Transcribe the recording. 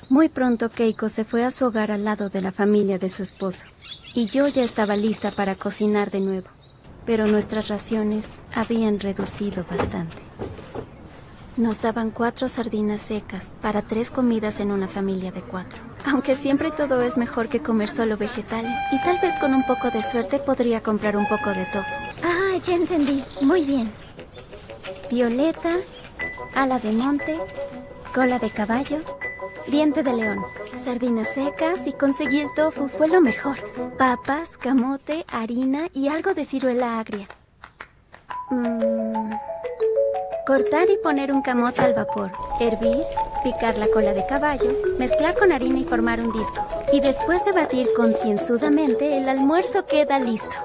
Muy pronto Keiko se fue a su hogar al lado de la familia de su esposo, y yo ya estaba lista para cocinar de nuevo, pero nuestras raciones habían reducido bastante. Nos daban 4 sardinas secas para 3 comidas en una familia de 4. Aunque siempre todo es mejor que comer solo vegetales, y tal vez con un poco de suerte podría comprar un poco de tofu. Ah, ya entendí. Muy bien. Violeta, ala de monte, cola de caballo, diente de león, sardinas secas y conseguí el tofu, fue lo mejor. Papas, camote, harina y algo de ciruela agria. Cortar y poner un camote al vapor, hervir, picar la cola de caballo, mezclar con harina y formar un disco. Y después de batir concienzudamente, el almuerzo queda listo.